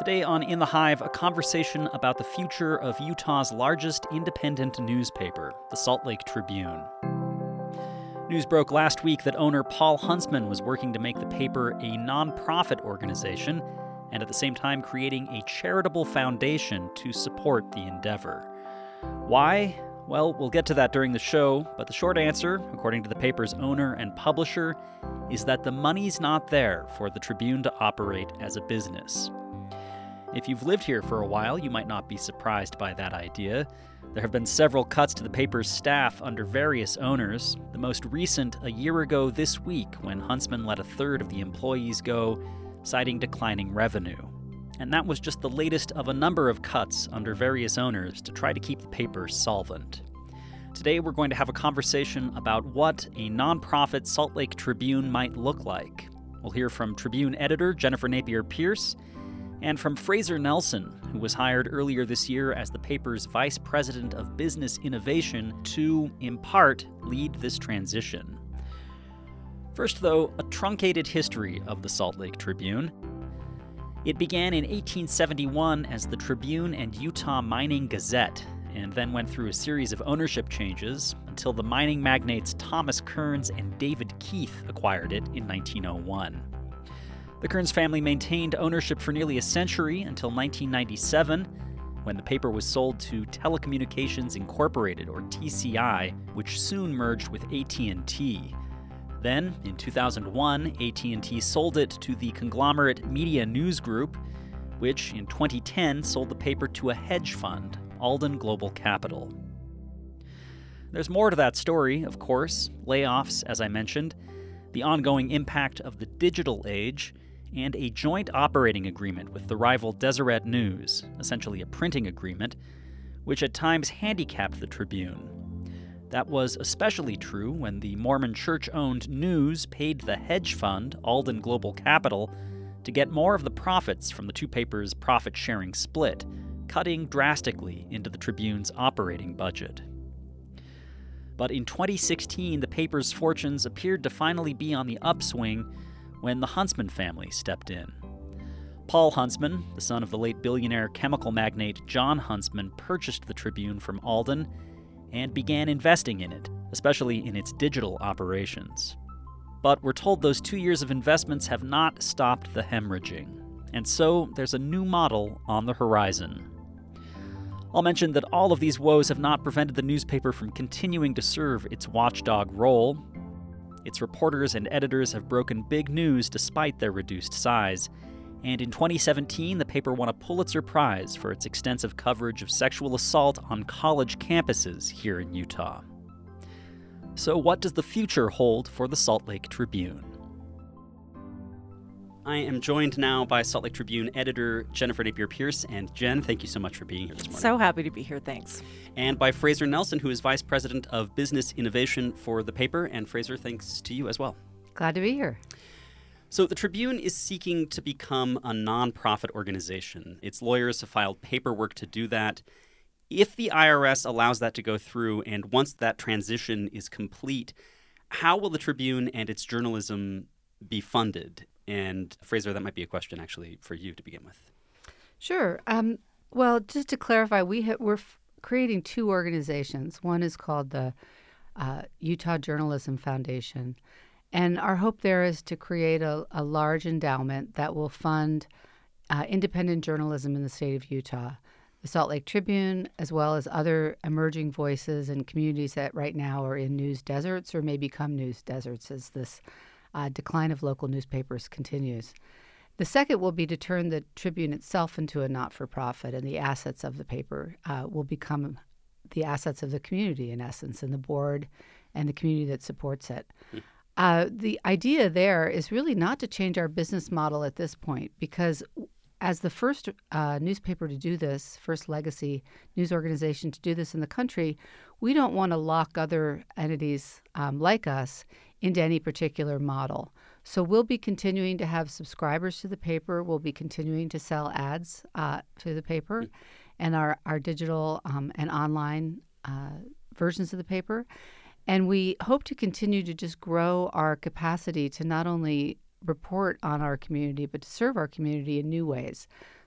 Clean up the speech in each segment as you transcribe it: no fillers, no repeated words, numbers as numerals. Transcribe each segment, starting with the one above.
Today on In the Hive, a conversation about the future of Utah's largest independent newspaper, the Salt Lake Tribune. News broke last week that owner Paul Huntsman was working to make the paper a nonprofit organization and at the same time creating a charitable foundation to support the endeavor. Why? Well, we'll get to that during the show, but the short answer, according to the paper's owner and publisher, is that the money's not there for the Tribune to operate as a business. If you've lived here for a while, you might not be surprised by that idea. There have been several cuts to the paper's staff under various owners, the most recent a year ago this week when Huntsman let a third of the employees go, citing declining revenue. And that was just the latest of a number of cuts under various owners to try to keep the paper solvent. Today we're going to have a conversation about what a nonprofit Salt Lake Tribune might look like. We'll hear from Tribune editor Jennifer Napier-Pearce, and from Fraser Nelson, who was hired earlier this year as the paper's Vice President of Business Innovation to, in part, lead this transition. First, though, a truncated history of the Salt Lake Tribune. It began in 1871 as the Tribune and Utah Mining Gazette, and then went through a series of ownership changes until the mining magnates Thomas Kearns and David Keith acquired it in 1901. The Kearns family maintained ownership for nearly a century until 1997, when the paper was sold to Telecommunications Incorporated, or TCI, which soon merged with AT&T. Then, in 2001, AT&T sold it to the conglomerate Media News Group, which in 2010 sold the paper to a hedge fund, Alden Global Capital. There's more to that story, of course: layoffs, as I mentioned, the ongoing impact of the digital age, and a joint operating agreement with the rival Deseret News, essentially a printing agreement, which at times handicapped the Tribune. That was especially true when the Mormon Church-owned News paid the hedge fund, Alden Global Capital, to get more of the profits from the two papers' profit-sharing split, cutting drastically into the Tribune's operating budget. But in 2016, the paper's fortunes appeared to finally be on the upswing when the Huntsman family stepped in. Paul Huntsman, the son of the late billionaire chemical magnate John Huntsman, purchased the Tribune from Alden and began investing in it, especially in its digital operations. But we're told those 2 years of investments have not stopped the hemorrhaging, and so there's a new model on the horizon. I'll mention that all of these woes have not prevented the newspaper from continuing to serve its watchdog role. Its reporters and editors have broken big news despite their reduced size, and in 2017 the paper won a Pulitzer Prize for its extensive coverage of sexual assault on college campuses here in Utah. So what does the future hold for the Salt Lake Tribune? I am joined now by Salt Lake Tribune editor Jennifer Napier-Pearce. And Jen, thank you so much for being here this morning. So happy to be here, thanks. And by Fraser Nelson, who is Vice President of Business Innovation for the paper. And Fraser, thanks to you as well. Glad to be here. So the Tribune is seeking to become a nonprofit organization. Its lawyers have filed paperwork to do that. If the IRS allows that to go through, and once that transition is complete, how will the Tribune and its journalism be funded? And Fraser, that might be a question actually for you to begin with. Sure. Well, just to clarify, we're creating two organizations. One is called the Utah Journalism Foundation. And our hope there is to create a large endowment that will fund independent journalism in the state of Utah. The Salt Lake Tribune, as well as other emerging voices and communities that right now are in news deserts or may become news deserts as this decline of local newspapers continues. The second will be to turn the Tribune itself into a not-for-profit, and the assets of the paper will become the assets of the community, in essence, and the board and the community that supports it. The idea there is really not to change our business model at this point, because as the first newspaper to do this, first legacy news organization to do this in the country, we don't want to lock other entities like us into any particular model. So we'll be continuing to have subscribers to the paper. We'll be continuing to sell ads to the paper and our digital and online versions of the paper. And we hope to continue to just grow our capacity to not only report on our community, but to serve our community in new ways.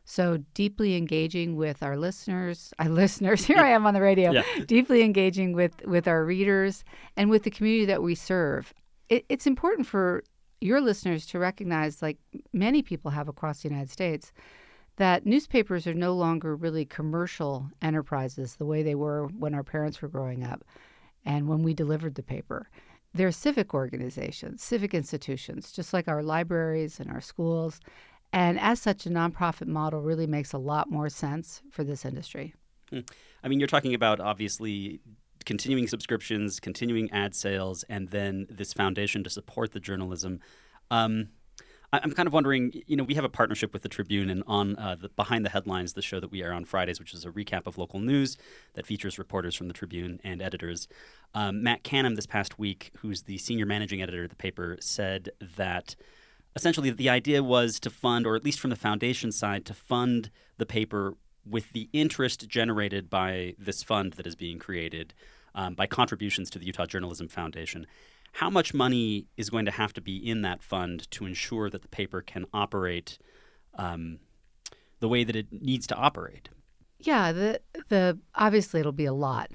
So deeply engaging with our listeners, here I am on the radio, deeply engaging with our readers and with the community that we serve. It's important for your listeners to recognize, like many people have across the United States, that newspapers are no longer really commercial enterprises the way they were when our parents were growing up and when we delivered the paper. They're civic organizations, civic institutions, just like our libraries and our schools. And as such, a nonprofit model really makes a lot more sense for this industry. I mean, you're talking about, obviously, continuing subscriptions, continuing ad sales, and then this foundation to support the journalism. I'm kind of wondering, we have a partnership with the Tribune, and on the Behind the Headlines, the show that we air on Fridays, which is a recap of local news that features reporters from the Tribune and editors. Matt Canham this past week, who's the senior managing editor of the paper, said that essentially the idea was to fund, or at least from the foundation side, to fund the paper with the interest generated by this fund that is being created by contributions to the Utah Journalism Foundation. How much money is going to have to be in that fund to ensure that the paper can operate the way that it needs to operate? Yeah, the obviously it'll be a lot,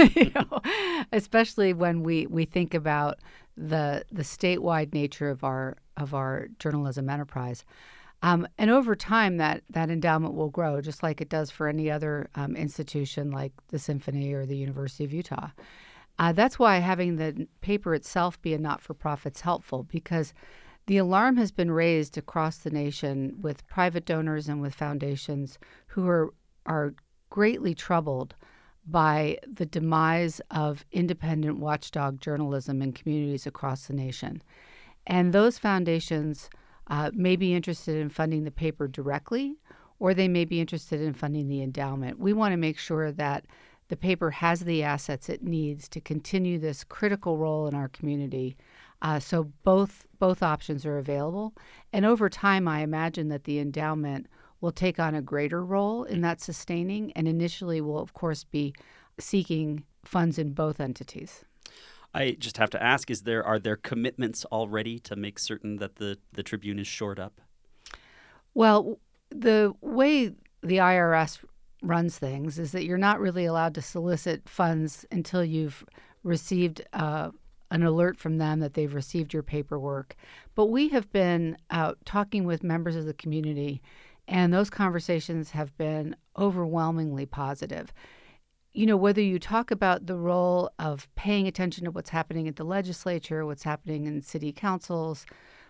especially when we think about the statewide nature of our journalism enterprise. And over time, that endowment will grow, just like it does for any other institution like the Symphony or the University of Utah. That's why having the paper itself be a not-for-profit is helpful, because the alarm has been raised across the nation with private donors and with foundations who are greatly troubled by the demise of independent watchdog journalism in communities across the nation. And those foundations may be interested in funding the paper directly, or they may be interested in funding the endowment. We want to make sure that the paper has the assets it needs to continue this critical role in our community. So both options are available. And over time, I imagine that the endowment will take on a greater role in that sustaining, and initially will, of course, be seeking funds in both entities. I just have to ask, are there commitments already to make certain that the Tribune is shored up? Well, the way the IRS runs things is that you're not really allowed to solicit funds until you've received an alert from them that they've received your paperwork. But we have been out talking with members of the community, and those conversations have been overwhelmingly positive. Whether you talk about the role of paying attention to what's happening at the legislature, what's happening in city councils,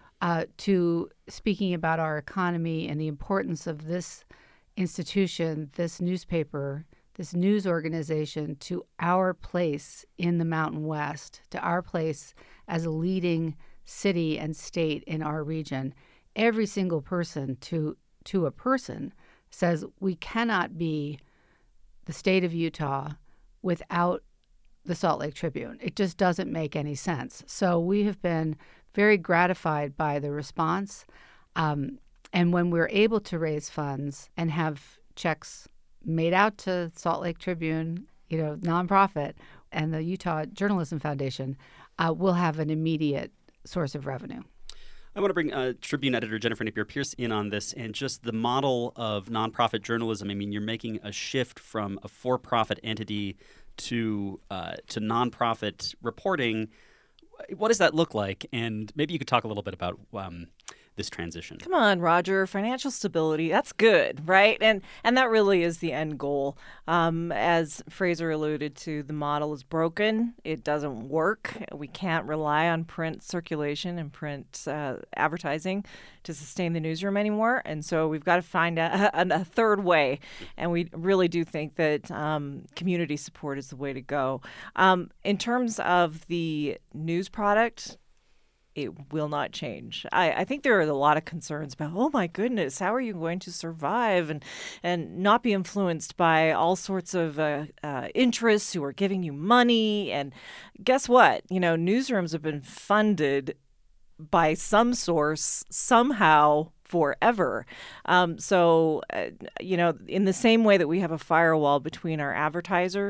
to speaking about our economy and the importance of this institution, this newspaper, this news organization, to our place in the Mountain West, to our place as a leading city and state in our region. Every single person to a person says we cannot be the state of Utah without the Salt Lake Tribune. It just doesn't make any sense. So we have been very gratified by the response. And when we're able to raise funds and have checks made out to Salt Lake Tribune, nonprofit, and the Utah Journalism Foundation, we'll have an immediate source of revenue. I want to bring Tribune editor Jennifer Napier-Pearce in on this, and just the model of nonprofit journalism. I mean, you're making a shift from a for-profit entity to nonprofit reporting. What does that look like? And maybe you could talk a little bit about this transition. Come on, Roger. Financial stability, that's good, right? And that really is the end goal. As Fraser alluded to, the model is broken. It doesn't work. We can't rely on print circulation and print advertising to sustain the newsroom anymore. And so we've got to find a third way. And we really do think that community support is the way to go. In terms of the news product, it will not change. I think there are a lot of concerns about, oh my goodness, how are you going to survive and not be influenced by all sorts of interests who are giving you money? And guess what? Newsrooms have been funded by some source somehow forever. So in the same way that we have a firewall between our advertisers,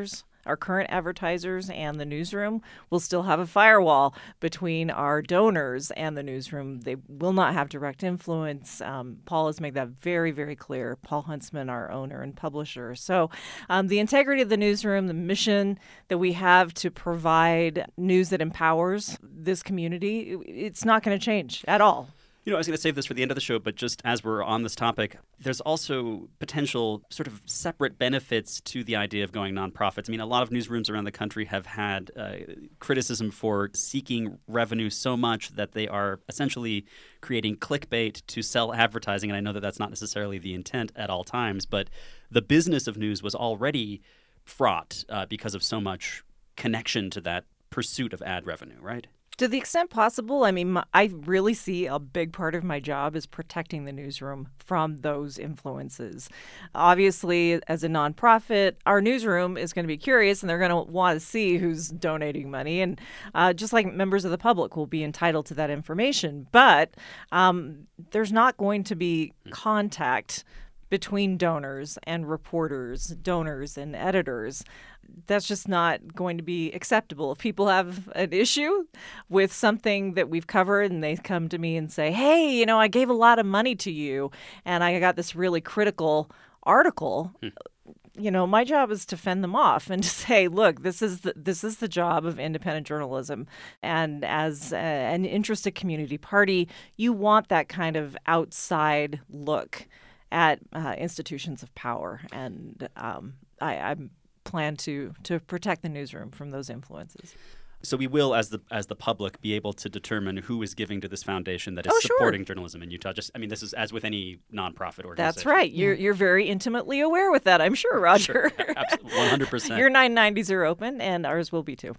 our current advertisers and the newsroom will still have a firewall between our donors and the newsroom. They will not have direct influence. Paul has made that very, very clear. Paul Huntsman, our owner and publisher. So the integrity of the newsroom, the mission that we have to provide news that empowers this community, it's not going to change at all. I was going to save this for the end of the show, but just as we're on this topic, there's also potential sort of separate benefits to the idea of going nonprofits. I mean, a lot of newsrooms around the country have had criticism for seeking revenue so much that they are essentially creating clickbait to sell advertising. And I know that that's not necessarily the intent at all times, but the business of news was already fraught because of so much connection to that pursuit of ad revenue, right? To the extent possible, I mean, I really see a big part of my job is protecting the newsroom from those influences. Obviously, as a nonprofit, our newsroom is going to be curious and they're going to want to see who's donating money. And just like members of the public will be entitled to that information. But there's not going to be contact between donors and reporters, donors and editors. That's just not going to be acceptable. If people have an issue with something that we've covered and they come to me and say, hey, I gave a lot of money to you and I got this really critical article, my job is to fend them off and to say, look, this is the job of independent journalism. And as an interested community party, you want that kind of outside look at institutions of power. And I plan to protect the newsroom from those influences. So we will, as the public, be able to determine who is giving to this foundation that is supporting journalism in Utah. This is as with any nonprofit organization. That's right. You're very intimately aware with that, I'm sure, Roger. Sure. Absolutely, 100%. Your 990s are open, and ours will be too.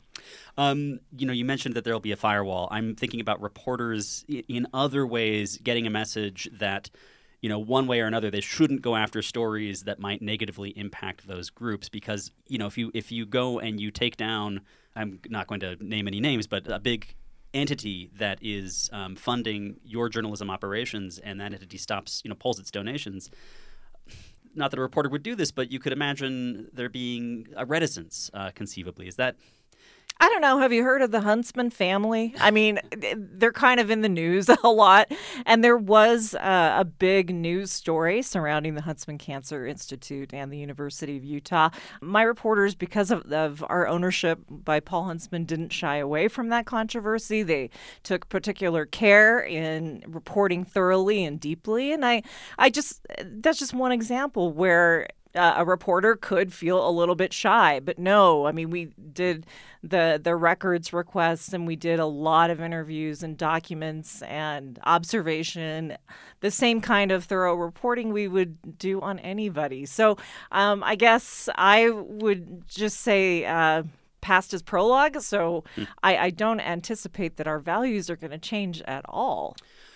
You mentioned that there will be a firewall. I'm thinking about reporters in other ways getting a message that, one way or another, they shouldn't go after stories that might negatively impact those groups because, if you go and you take down, I'm not going to name any names, but a big entity that is funding your journalism operations and that entity stops, pulls its donations. Not that a reporter would do this, but you could imagine there being a reticence, conceivably. Is that... I don't know. Have you heard of the Huntsman family? I mean, they're kind of in the news a lot. And there was a big news story surrounding the Huntsman Cancer Institute and the University of Utah. My reporters, because of our ownership by Paul Huntsman, didn't shy away from that controversy. They took particular care in reporting thoroughly and deeply. And that's just one example where a reporter could feel a little bit shy, but no, I mean, we did the records requests and we did a lot of interviews and documents and observation, the same kind of thorough reporting we would do on anybody. So I guess I would just say past is prologue. So I don't anticipate that our values are going to change at all.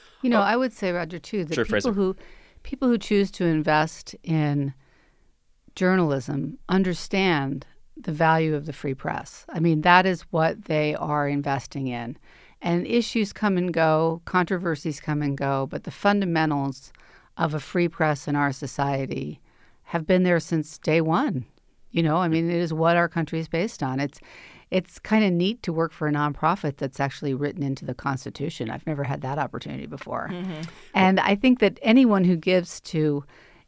I would say, Roger, too, that people who choose to invest in journalism understand the value of the free press. I mean, that is what they are investing in. And issues come and go, controversies come and go, but the fundamentals of a free press in our society have been there since day one. It is what our country is based on. It's kind of neat to work for a nonprofit that's actually written into the Constitution. I've never had that opportunity before. Mm-hmm. And I think that anyone who gives to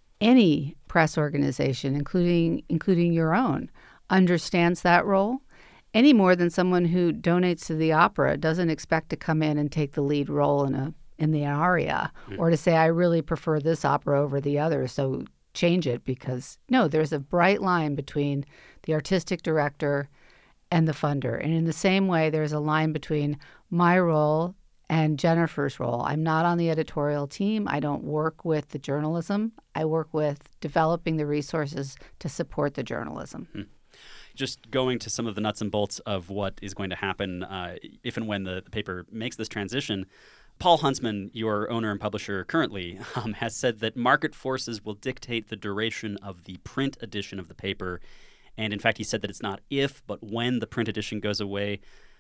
any press organization, including your own, understands that role any more than someone who donates to the opera doesn't expect to come in and take the lead role in the aria or to say, I really prefer this opera over the other, so change it. Because no, there's a bright line between the artistic director and the funder. And in the same way, there's a line between my role and Jennifer's role. I'm not on the editorial team. I don't work with the journalism. I work with developing the resources to support the journalism. Just going to some of the nuts and bolts of what is going to happen if and when the paper makes this transition, Paul Huntsman, your owner and publisher currently, has said that market forces will dictate the duration of the print edition of the paper. And in fact, he said that it's not if, but when the print edition goes away.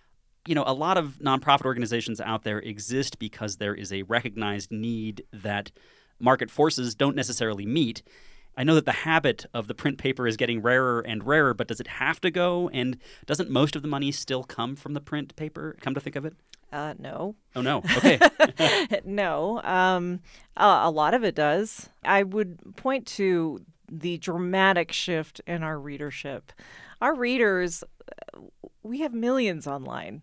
A lot of nonprofit organizations out there exist because there is a recognized need that market forces don't necessarily meet. I know that the habit of the print paper is getting rarer and rarer, but does it have to go? And doesn't most of the money still come from the print paper, come to think of it? No. Oh, no. Okay. No. A lot of it does. I would point to the dramatic shift in our readership. Our readers, we have millions online.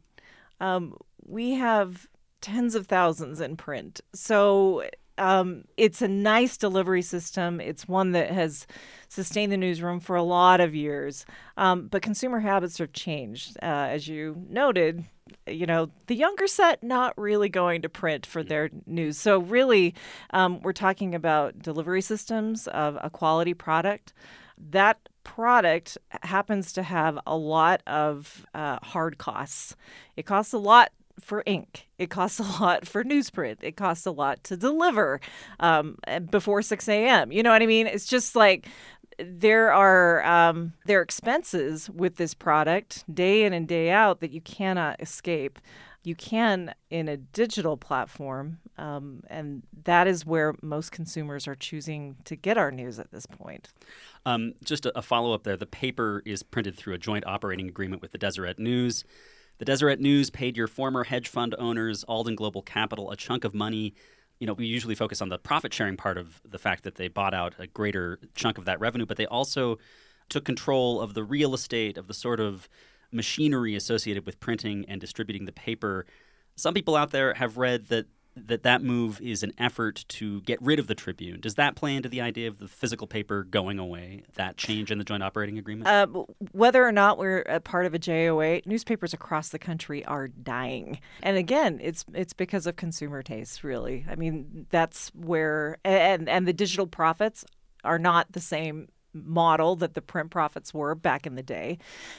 We have tens of thousands in print. So it's a nice delivery system. It's one that has sustained the newsroom for a lot of years. But consumer habits have changed. As you noted, the younger set not really going to print for their news. So really, we're talking about delivery systems of a quality product. That product happens to have a lot of hard costs. It costs a lot for ink. It costs a lot for newsprint. It costs a lot to deliver before 6 a.m. You know what I mean? It's just like there are expenses with this product day in and day out that you cannot escape. You can in a digital platform, and that is where most consumers are choosing to get our news at this point. Just a follow-up there. The paper is printed through a joint operating agreement with the Deseret News. The Deseret News paid your former hedge fund owners, Alden Global Capital, a chunk of money. We usually focus on the profit-sharing part of the fact that they bought out a greater chunk of that revenue, but they also took control of the real estate, of the sort of machinery associated with printing and distributing the paper. Some people out there have read that move is an effort to get rid of the Tribune. Does that play into the idea of the physical paper going away, that change in the joint operating agreement? Whether or not we're a part of a JOA, newspapers across the country are dying. And again, it's because of consumer tastes, really. I mean, that's where and the digital profits are not the same model that the print profits were back in the day.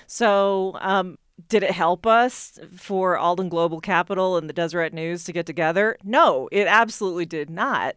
So did it help us for Alden Global Capital and the Deseret News to get together? No, it absolutely did not.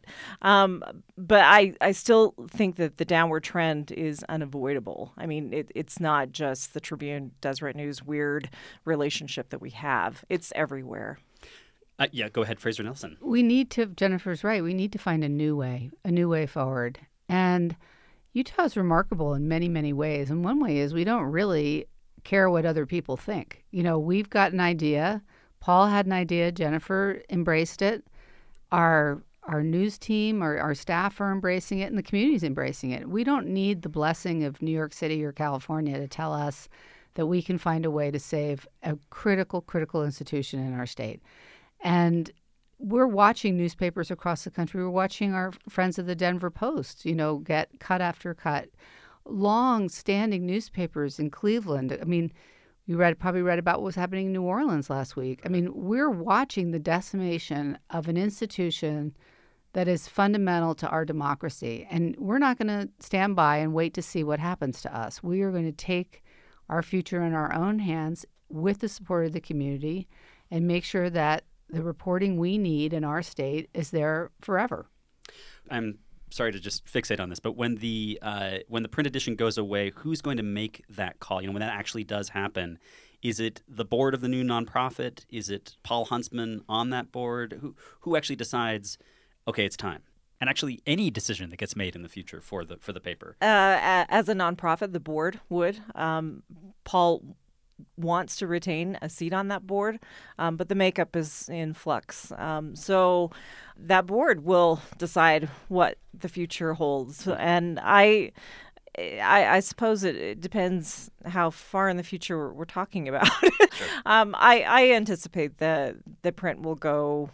But I still think that the downward trend is unavoidable. I mean, it's not just the Tribune, Deseret News weird relationship that we have. It's everywhere. Yeah, go ahead, Fraser Nelson. Jennifer's right, we need to find a new way forward. And Utah is remarkable in many, many ways. And one way is we don't really care what other people think. We've got an idea. Paul had an idea. Jennifer embraced it. Our news team, our staff are embracing it, and the community's embracing it. We don't need the blessing of New York City or California to tell us that we can find a way to save a critical institution in our state. And we're watching newspapers across the country. We're watching our friends of the Denver Post, get cut after cut. Long-standing newspapers in Cleveland. I mean, you probably read about what was happening in New Orleans last week. I mean, we're watching the decimation of an institution that is fundamental to our democracy. And we're not going to stand by and wait to see what happens to us. We are going to take our future in our own hands with the support of the community and make sure that the reporting we need in our state is there forever. I'm sorry to just fixate on this, but when the print edition goes away, who's going to make that call? When that actually does happen, is it the board of the new nonprofit? Is it Paul Huntsman on that board? Who actually decides, okay, it's time? And actually, any decision that gets made in the future for the paper. As a nonprofit, the board would. Paul wants to retain a seat on that board, but the makeup is in flux. So that board will decide what the future holds. And I suppose it depends how far in the future we're talking about. Sure. I anticipate that the print will go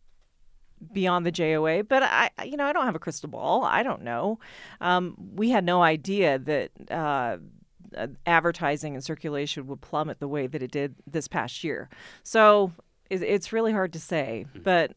beyond the JOA, but I don't have a crystal ball. I don't know. We had no idea that advertising and circulation would plummet the way that it did this past year. So it's really hard to say. But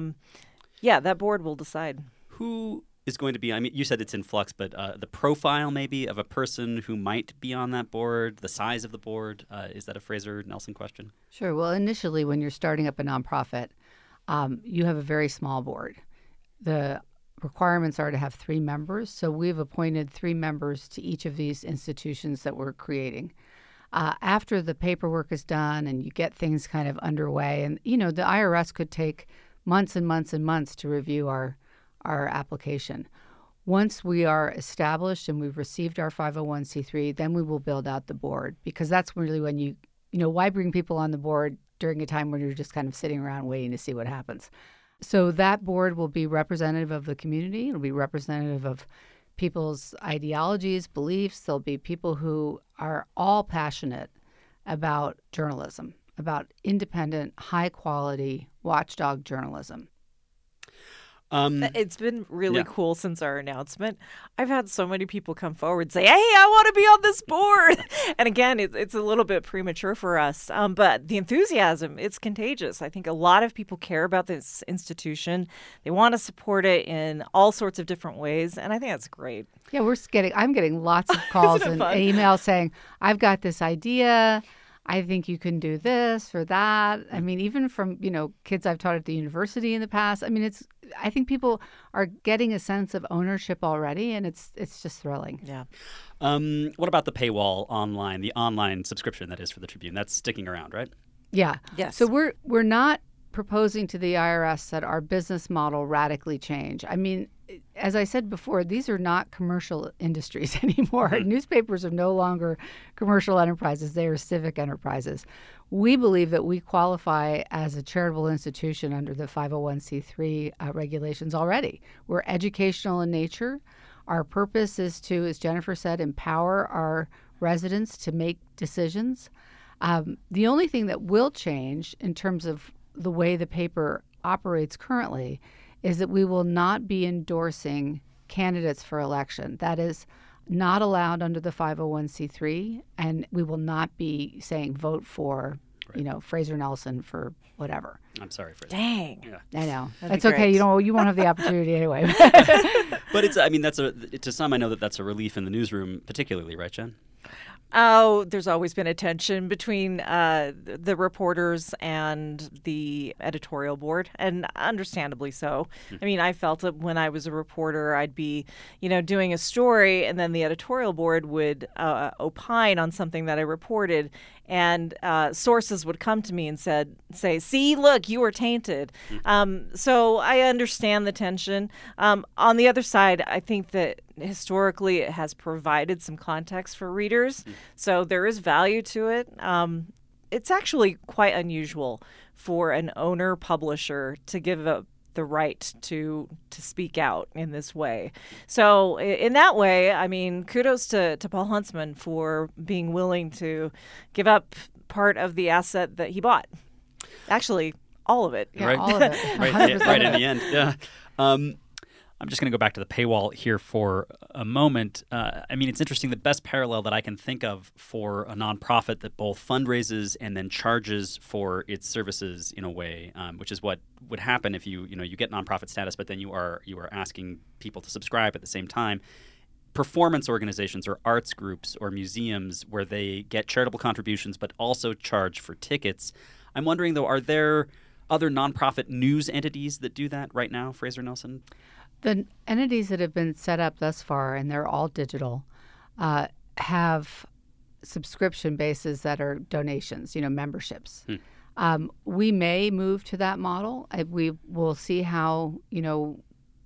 that board will decide. Who is going to be, you said it's in flux, but the profile maybe of a person who might be on that board, the size of the board, is that a Fraser Nelson question? Sure. Well, initially when you're starting up a nonprofit, you have a very small board. The requirements are to have 3 members. So we've appointed 3 members to each of these institutions that we're creating. After the paperwork is done and you get things kind of underway, and, the IRS could take months and months and months to review our application. Once we are established and we've received our 501c3, then we will build out the board, because that's really when why bring people on the board during a time when you're just kind of sitting around waiting to see what happens. So that board will be representative of the community. It'll be representative of people's ideologies, beliefs. There'll be people who are all passionate about journalism, about independent, high-quality watchdog journalism. It's been really cool since our announcement. I've had so many people come forward and say, hey, I want to be on this board. And again, it's a little bit premature for us. But the enthusiasm, it's contagious. I think a lot of people care about this institution. They want to support it in all sorts of different ways. And I think that's great. Yeah, I'm getting lots of calls and emails saying, I've got this idea. I think you can do this or that. I mean, even from, kids I've taught at the university in the past. I mean, I think people are getting a sense of ownership already, and it's just thrilling. Yeah. What about the paywall online, the online subscription that is for the Tribune? That's sticking around, right? Yeah. Yes. So we're not proposing to the IRS that our business model radically change. I mean, as I said before, these are not commercial industries anymore. Newspapers are no longer commercial enterprises. They are civic enterprises. We believe that we qualify as a charitable institution under the 501c3 regulations already. We're educational in nature. Our purpose is to, as Jennifer said, empower our residents to make decisions. The only thing that will change in terms of the way the paper operates currently is that we will not be endorsing candidates for election. That is not allowed under the 501c3, and we will not be saying vote for, Fraser Nelson for whatever. I'm sorry, Fraser. Dang. Yeah. I know. That'd It's okay. great. You won't have the opportunity anyway. But to some, I know that's a relief in the newsroom, particularly, right, Jen? Oh, there's always been a tension between the reporters and the editorial board, and understandably so. I mean, I felt it when I was a reporter. I'd be, doing a story, and then the editorial board would opine on something that I reported, and sources would come to me and say, see, look, you were tainted. So I understand the tension. On the other side, I think that historically it has provided some context for readers, so there is value to it. It's actually quite unusual for an owner publisher to give up the right to speak out in this way. So in that way, I mean, kudos to Paul Huntsman for being willing to give up part of the asset that he bought. Actually, all of it. Yeah, right. all of it. right in the end. Yeah. I'm just going to go back to the paywall here for a moment. I mean, it's interesting. The best parallel that I can think of for a nonprofit that both fundraises and then charges for its services in a way, which is what would happen if you get nonprofit status, but then you are asking people to subscribe at the same time. Performance organizations or arts groups or museums where they get charitable contributions but also charge for tickets. I'm wondering, though, are there other nonprofit news entities that do that right now, Fraser Nelson? The entities that have been set up thus far, and they're all digital, have subscription bases that are donations, memberships. We may move to that model. We will see how we go.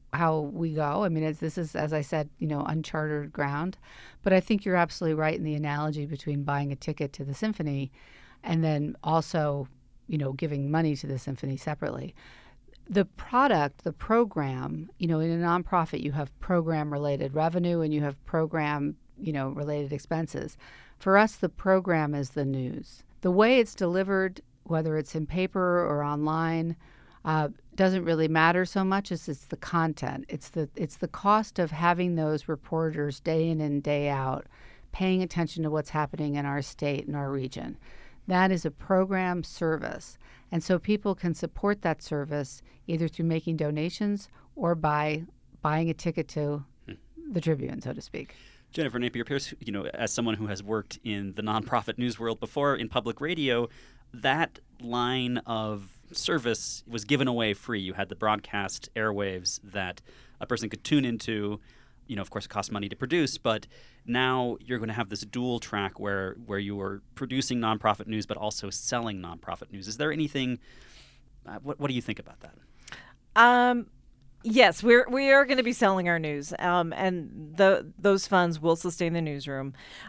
I mean, this is, as I said, uncharted ground. But I think you're absolutely right in the analogy between buying a ticket to the symphony and then also, giving money to the symphony separately. The product, the program, in a nonprofit, you have program-related revenue and you have program, related expenses. For us, the program is the news. The way it's delivered, whether it's in paper or online, doesn't really matter so much as it's the content. It's the cost of having those reporters day in and day out paying attention to what's happening in our state and our region. That is a program service. And so people can support that service either through making donations or by buying a ticket to the Tribune, so to speak. Jennifer Napier-Pearce, as someone who has worked in the nonprofit news world before in public radio, that line of service was given away free. You had the broadcast airwaves that a person could tune into. Of course, it costs money to produce, but now you're going to have this dual track where you are producing nonprofit news but also selling nonprofit news. Is there anything? What do you think about that? Yes, we are going to be selling our news, and those funds will sustain the newsroom.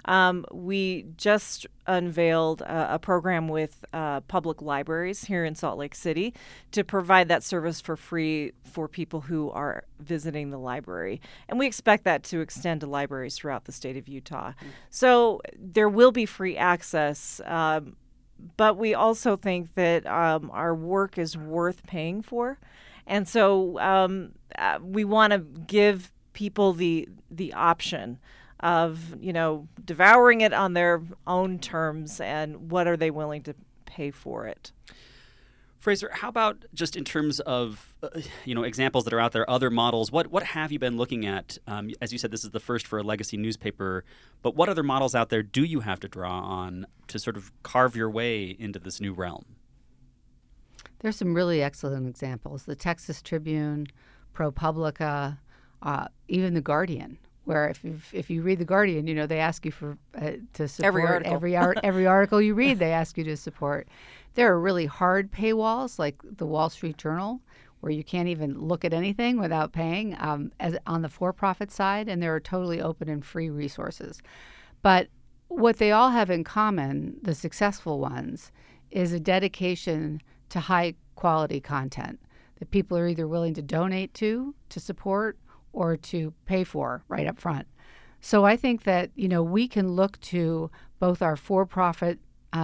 We just unveiled a program with public libraries here in Salt Lake City to provide that service for free for people who are visiting the library, and we expect that to extend to libraries throughout the state of Utah. So there will be free access. But we also think that our work is worth paying for. And so we want to give people the option of, devouring it on their own terms and what are they willing to pay for it. Fraser, how about just in terms of, examples that are out there, other models? What have you been looking at? As you said, this is the first for a legacy newspaper, but what other models out there do you have to draw on to sort of carve your way into this new realm? There's some really excellent examples. The Texas Tribune, ProPublica, even The Guardian, where if you read The Guardian, they ask you to support every article. every article you read. They ask you to support. There are really hard paywalls like the Wall Street Journal, where you can't even look at anything without paying as on the for-profit side, and there are totally open and free resources. But what they all have in common, the successful ones, is a dedication to high-quality content that people are either willing to donate to support, or to pay for right up front. So I think that, we can look to both our for-profit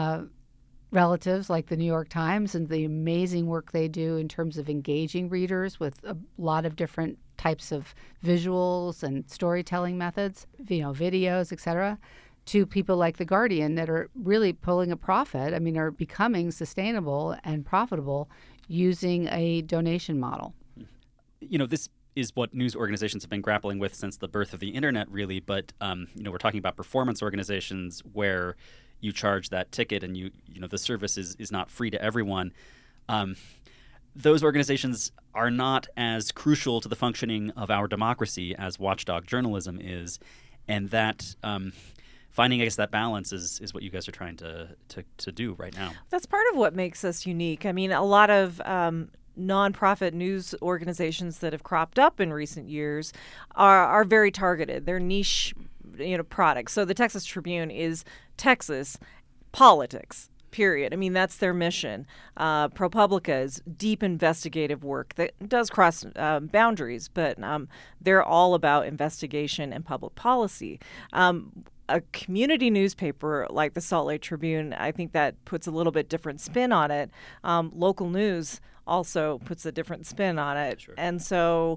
relatives like the New York Times and the amazing work they do in terms of engaging readers with a lot of different types of visuals and storytelling methods, videos, et cetera, to people like The Guardian that are really pulling a profit, are becoming sustainable and profitable using a donation model. This is what news organizations have been grappling with since the birth of the internet, really. But, we're talking about performance organizations where you charge that ticket and the service is not free to everyone. Those organizations are not as crucial to the functioning of our democracy as watchdog journalism is. And that finding, I guess, that balance is what you guys are trying to do right now. That's part of what makes us unique. A lot of nonprofit news organizations that have cropped up in recent years are very targeted. They're niche, products. So the Texas Tribune is Texas politics. Period. That's their mission. ProPublica is deep investigative work that does cross boundaries, but they're all about investigation and public policy. A community newspaper like the Salt Lake Tribune, I think that puts a little bit different spin on it. Local news also puts a different spin on it. Sure. And so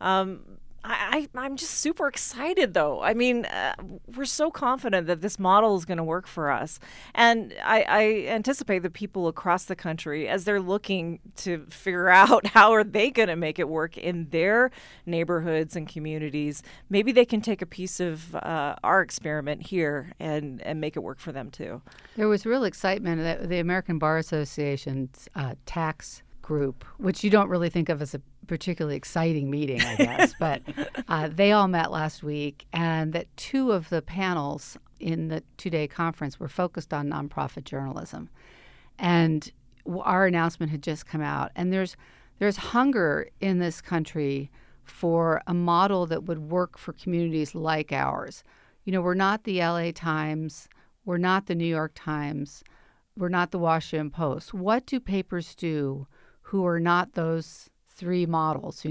I'm just super excited, though. We're so confident that this model is going to work for us. And I anticipate that people across the country, as they're looking to figure out how are they going to make it work in their neighborhoods and communities, maybe they can take a piece of our experiment here and make it work for them, too. There was real excitement that the American Bar Association's tax group, which you don't really think of as a particularly exciting meeting, I guess, but they all met last week, and that two of the panels in the two-day conference were focused on nonprofit journalism. And our announcement had just come out, and there's hunger in this country for a model that would work for communities like ours. We're not the LA Times, we're not the New York Times, we're not the Washington Post. What do papers do who are not those three models?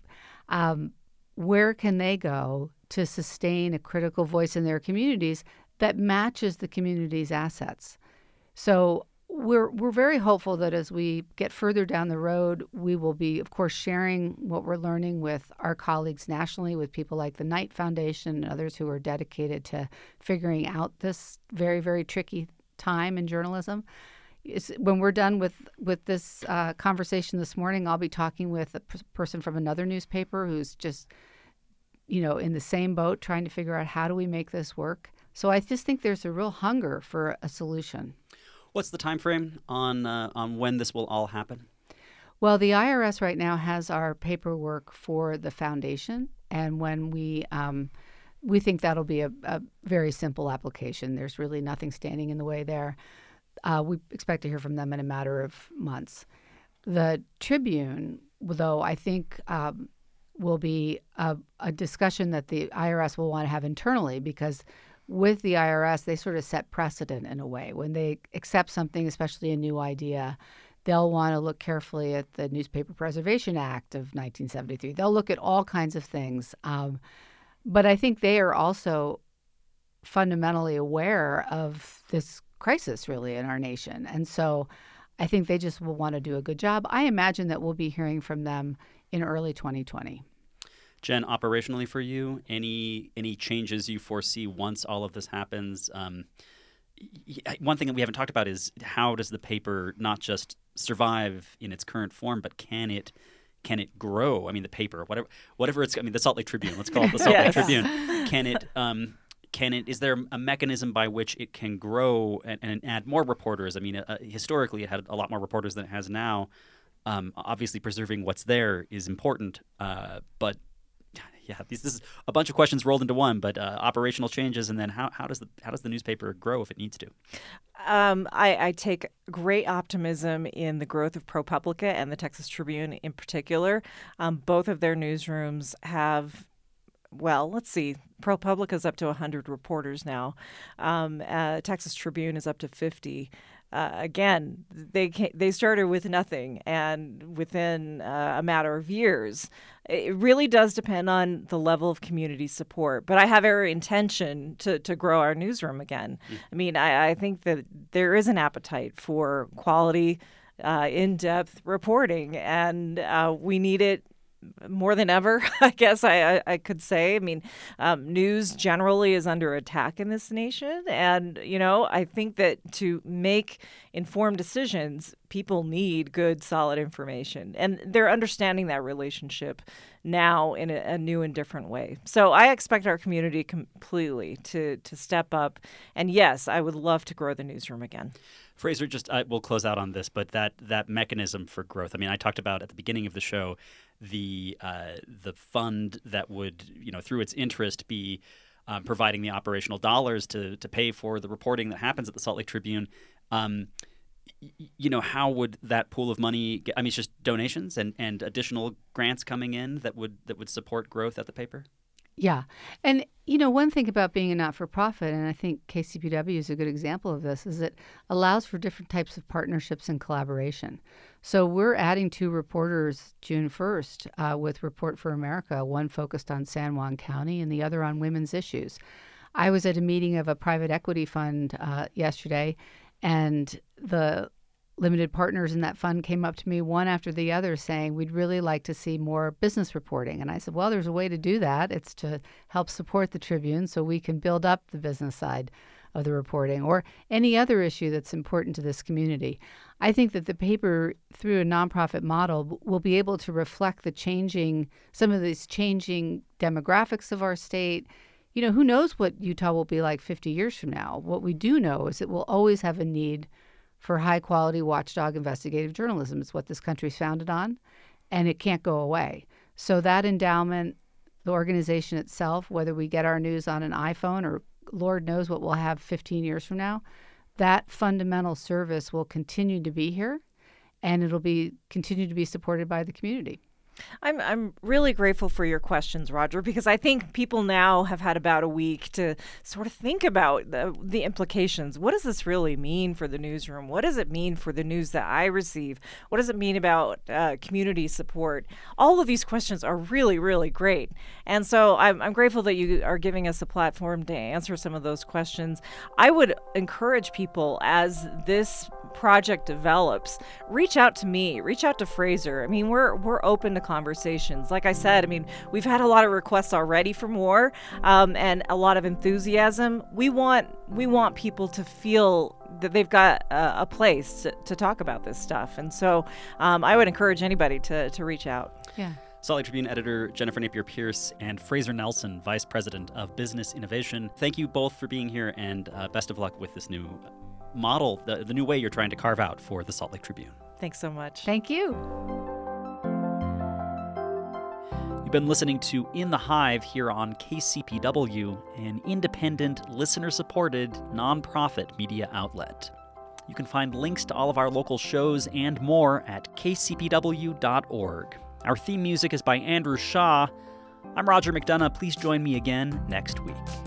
Where can they go to sustain a critical voice in their communities that matches the community's assets? So we're very hopeful that as we get further down the road, we will be, of course, sharing what we're learning with our colleagues nationally, with people like the Knight Foundation and others who are dedicated to figuring out this very, very tricky time in journalism. When we're done with this conversation this morning, I'll be talking with a person from another newspaper who's just, in the same boat, trying to figure out how do we make this work. So I just think there's a real hunger for a solution. What's the time frame on when this will all happen? Well, the IRS right now has our paperwork for the foundation, and when we think that'll be a very simple application. There's really nothing standing in the way there. We expect to hear from them in a matter of months. The Tribune, though, I think will be a discussion that the IRS will want to have internally, because with the IRS, they sort of set precedent in a way. When they accept something, especially a new idea, they'll want to look carefully at the Newspaper Preservation Act of 1973. They'll look at all kinds of things. But I think they are also fundamentally aware of this crisis, really, in our nation. And so I think they just will want to do a good job. I imagine that we'll be hearing from them in early 2020. Jen, operationally for you, any changes you foresee once all of this happens? One thing that we haven't talked about is, how does the paper not just survive in its current form, but can it grow? I mean, the paper, whatever it's, I mean, the Salt Lake Tribune, let's call it the Salt Lake Tribune. Can it, is there a mechanism by which it can grow and add more reporters? I mean, historically it had a lot more reporters than it has now. Obviously preserving what's there is important, but yeah, this is a bunch of questions rolled into one. But operational changes, and then how does the newspaper grow if it needs to? I take great optimism in the growth of ProPublica and the Texas Tribune in particular. Both of their newsrooms have, well, let's see, ProPublica is up to 100 reporters now. Texas Tribune is up to 50. Again, they started with nothing, and within a matter of years, it really does depend on the level of community support. But I have every intention to grow our newsroom again. I mean, I think that there is an appetite for quality, in-depth reporting, and we need it more than ever, I guess I could say. I mean, news generally is under attack in this nation. And, I think that to make informed decisions, people need good, solid information. And they're understanding that relationship now in a new and different way. So I expect our community completely to step up. And yes, I would love to grow the newsroom again. Fraser, we'll close out on this, but that mechanism for growth. I mean, I talked about at the beginning of the show the fund that would, through its interest, be providing the operational dollars to pay for the reporting that happens at the Salt Lake Tribune. How would that pool of money get? I mean, it's just donations and additional grants coming in that would support growth at the paper? Yeah. And, one thing about being a not-for-profit, and I think KCPW is a good example of this, is it allows for different types of partnerships and collaboration. So we're adding 2 reporters June 1st with Report for America, one focused on San Juan County and the other on women's issues. I was at a meeting of a private equity fund yesterday, and the limited partners in that fund came up to me one after the other saying, we'd really like to see more business reporting. And I said, well, there's a way to do that. It's to help support the Tribune so we can build up the business side of the reporting, or any other issue that's important to this community. I think that the paper, through a nonprofit model, will be able to reflect some of these changing demographics of our state. Who knows what Utah will be like 50 years from now? What we do know is it will always have a need for high-quality watchdog investigative journalism. It's what this country's founded on, and it can't go away. So that endowment, the organization itself, whether we get our news on an iPhone or Lord knows what we'll have 15 years from now, that fundamental service will continue to be here, and it'll continue to be supported by the community. I'm really grateful for your questions, Roger, because I think people now have had about a week to sort of think about the implications. What does this really mean for the newsroom? What does it mean for the news that I receive? What does it mean about community support? All of these questions are really, really great. And so I'm grateful that you are giving us a platform to answer some of those questions. I would encourage people, as this project develops, reach out to me, reach out to Fraser. I mean, we're open to conversations. Like I said, I mean, we've had a lot of requests already for more, and a lot of enthusiasm. We want people to feel that they've got a place to talk about this stuff. And so I would encourage anybody to reach out. Yeah. Salt Lake Tribune editor Jennifer Napier-Pierce and Fraser Nelson, Vice President of Business Innovation. Thank you both for being here, and best of luck with this new model, the new way you're trying to carve out for the Salt Lake Tribune. Thanks so much. Thank you. You've been listening to In the Hive here on KCPW, an independent, listener-supported, nonprofit media outlet. You can find links to all of our local shows and more at kcpw.org. Our theme music is by Andrew Shaw. I'm Roger McDonough. Please join me again next week.